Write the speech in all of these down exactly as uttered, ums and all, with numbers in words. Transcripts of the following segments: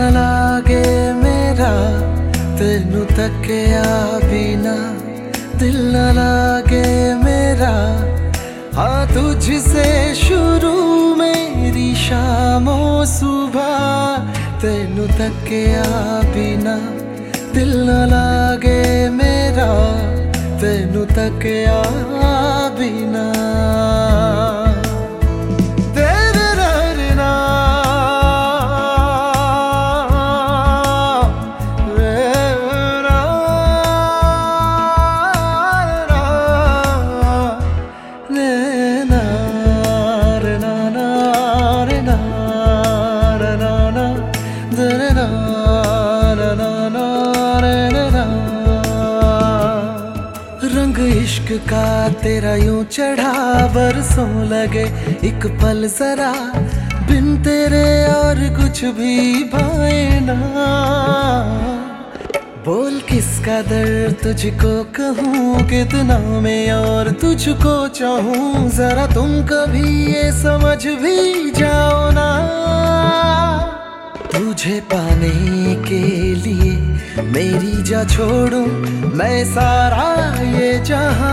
लागे मेरा तेनू तकिया बिना, दिल न लागे मेरा हाँ तुझसे शुरू मेरी शामों सुबह, तेनू तकिया बिना दिल न लागे मेरा, तेनू तकिया बिना। रंग इश्क का तेरा यूं चढ़ा बरसों लगे एक पल जरा, बिन तेरे और कुछ भी भाए ना। बोल किसका दर्द तुझको कहूँ, कितना मैं और तुझको चाहूँ, जरा तुम कभी ये समझ भी जाओ ना। तुझे पाने के लिए मेरी जा छोड़ूं मैं सारा ये जहां,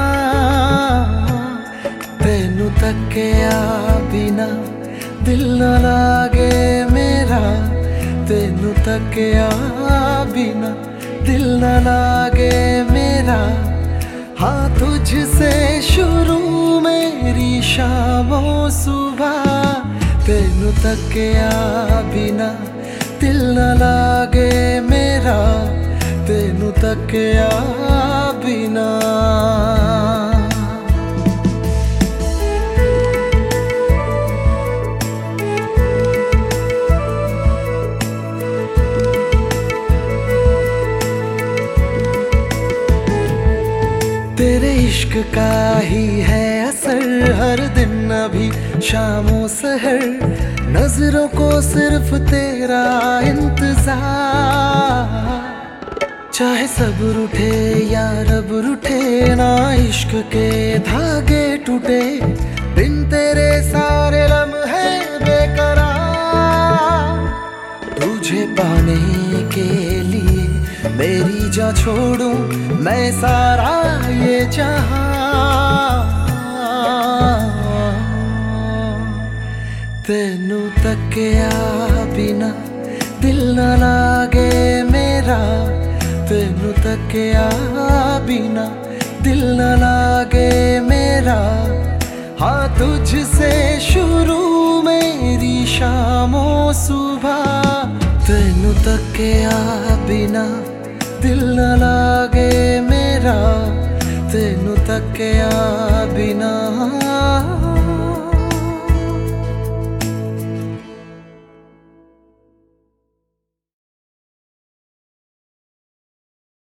तेनू तकिया बिना दिल न लागे मेरा, तेनू तकिया बिना दिल न लागे मेरा हाँ तुझसे शुरू मेरी शामों सुबह, तेनू तकिया बिना दिल न लागे मेरा, तेनू तकिया बिना। तेरे इश्क का ही है असर हर दिन अभी शामों सहर, नजरों को सिर्फ तेरा इंतजार, चाहे सब रूठे या रब रूठे ना इश्क के धागे टूटे, बिन तेरे सारे लम्हे बेकरार। तुझे पाने के लिए मेरी जा छोड़ूं मैं सारा ये जहां, तेनू तकिया बिना दिल न लागे मेरा, तेनू तकिया बिना दिल न लागे मेरा हाँ तुझसे शुरू मेरी शामों सुबह, तेनू तकिया बिना दिल न लागे मेरा, तेनू तकिया बिना।